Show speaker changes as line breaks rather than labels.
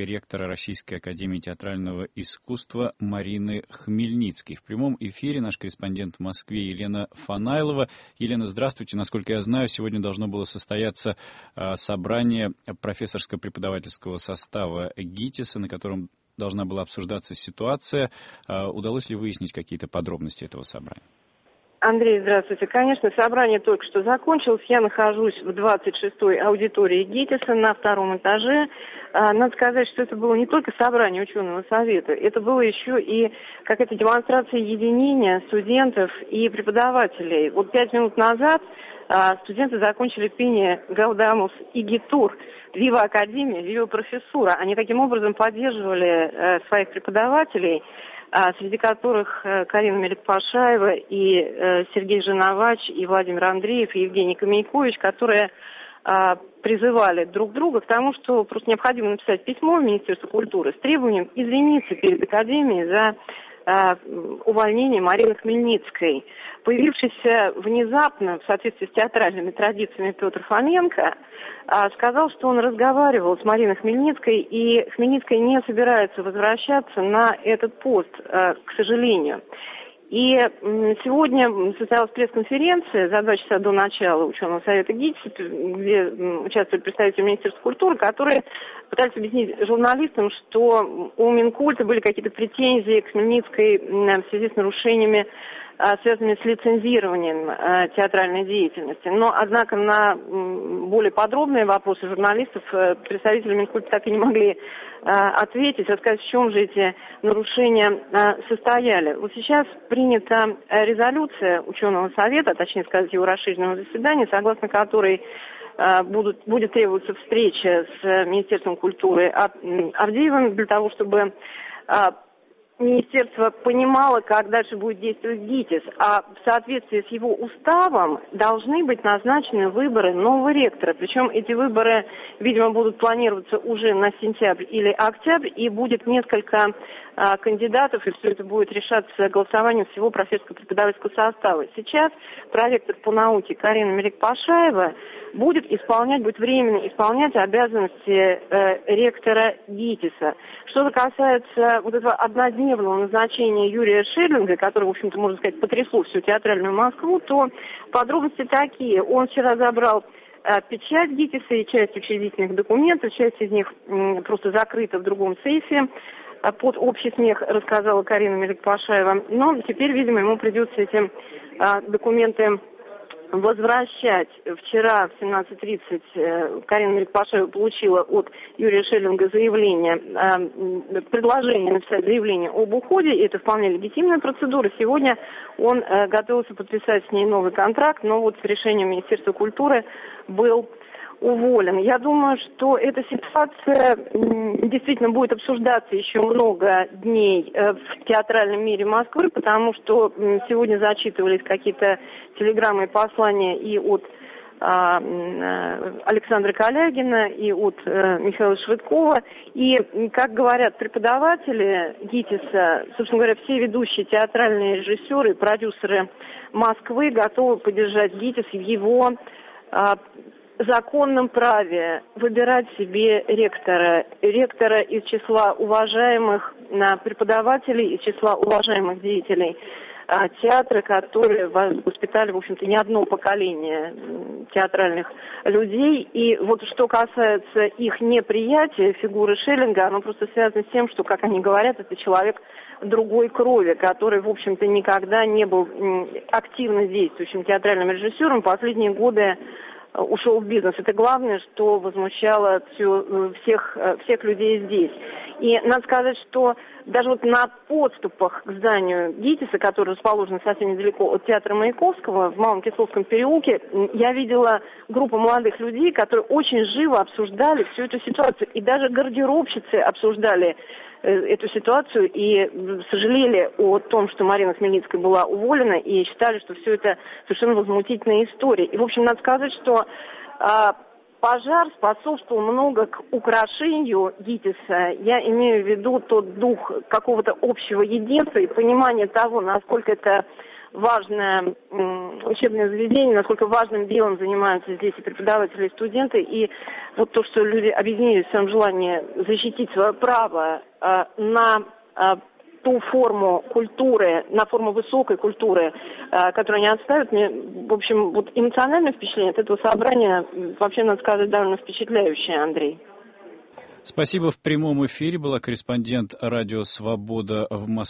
ректора Российской академии театрального искусства Марины Хмельницкой. В прямом эфире наш корреспондент в Москве Елена Фанайлова. Елена, здравствуйте. Насколько я знаю, сегодня должно было состояться собрание профессорско-преподавательского состава ГИТИСа, на котором должна была обсуждаться ситуация. Удалось ли выяснить какие-то подробности этого собрания?
Андрей, здравствуйте. Конечно, собрание только что закончилось. Я нахожусь в 26-й аудитории ГИТИСа на втором этаже. Надо сказать, что это было не только собрание ученого совета, это было еще и какая-то демонстрация единения студентов и преподавателей. Вот 5 минут назад студенты закончили пение «Гаудамус Игитур», «Вива Академия», «Вива Профессура». Они таким образом поддерживали своих преподавателей, среди которых Карина Меликпашаева и Сергей Женовач, и Владимир Андреев, и Евгений Камейкович, которые призывали друг друга к тому, что просто необходимо написать письмо в Министерство культуры с требованием извиниться перед Академией за увольнение Марины Хмельницкой. Появившийся внезапно, в соответствии с театральными традициями, Петр Фоменко сказал, что он разговаривал с Мариной Хмельницкой, и Хмельницкая не собирается возвращаться на этот пост, к сожалению. И сегодня состоялась пресс-конференция за 2 часа до начала ученого совета ГИТИСа, где участвовали представители Министерства культуры, которые пытались объяснить журналистам, что у Минкульта были какие-то претензии к Хмельницкой в связи с нарушениями, связанными с лицензированием театральной деятельности. Но, однако, на более подробные вопросы журналистов представители Минкульта так и не могли ответить, рассказать, в чем же эти нарушения состояли. Вот сейчас принята резолюция ученого совета, точнее сказать, его расширенного заседания, согласно которой будет требоваться встреча с Министерством культуры Авдеевым для того, чтобы Министерство понимало, как дальше будет действовать ГИТИС, а в соответствии с его уставом должны быть назначены выборы нового ректора. Причем эти выборы, видимо, будут планироваться уже на сентябрь или октябрь, и будет несколько кандидатов, и все это будет решаться голосованием всего профессорско-преподавательского состава. Сейчас проректор по науке Карина Меликпашаева будет временно исполнять обязанности ректора ГИТИСа. Что касается вот этого однодневного назначения Юрия Шеллинга, который, в общем-то, можно сказать, потрясло всю театральную Москву, то подробности такие. Он вчера забрал печать ГИТИСа и часть учредительных документов, часть из них просто закрыта в другом сейфе. Под общий смех рассказала Карина Меликпашаева. Но теперь, видимо, ему придется эти документы возвращать. Вчера в 17:30 Карина Меликпашаева получила от Юрия Шеллинга предложение написать заявление об уходе, и это вполне легитимная процедура. Сегодня он готовился подписать с ней новый контракт, но вот с решением Министерства культуры был уволен. Я думаю, что эта ситуация действительно будет обсуждаться еще много дней в театральном мире Москвы, потому что сегодня зачитывались какие-то телеграммы и послания и от Александра Калягина, и от Михаила Швыдкова. И, как говорят преподаватели ГИТИСа, собственно говоря, все ведущие театральные режиссеры, продюсеры Москвы готовы поддержать ГИТИС в его законном праве выбирать себе ректора из числа уважаемых преподавателей, из числа уважаемых деятелей театра, которые воспитали, в общем-то, не одно поколение театральных людей. И вот что касается их неприятия фигуры Шеллинга, оно просто связано с тем, что, как они говорят, это человек другой крови, который, в общем-то, никогда не был активно действующим театральным режиссером. Последние годы ушел в бизнес. Это главное, что возмущало всех людей здесь. И надо сказать, что даже вот на подступах к зданию ГИТИСа, который расположен совсем недалеко от театра Маяковского, в Малом Кисловском переулке, я видела группу молодых людей, которые очень живо обсуждали всю эту ситуацию. И даже гардеробщицы обсуждали эту ситуацию и сожалели о том, что Марина Хмельницкая была уволена, и считали, что все это совершенно возмутительная история. И, в общем, надо сказать, что пожар способствовал много к украшению ГИТИСа. Я имею в виду тот дух какого-то общего единства и понимания того, насколько это важное учебное заведение, насколько важным делом занимаются здесь и преподаватели, и студенты. И вот то, что люди объединились в своем желании защитить свое право на ту форму культуры, на форму высокой культуры, которую они отставят, мне, в общем, вот эмоциональное впечатление от этого собрания, вообще, надо сказать, довольно впечатляющее, Андрей.
Спасибо. В прямом эфире была корреспондент «Радио Свобода» в Москве.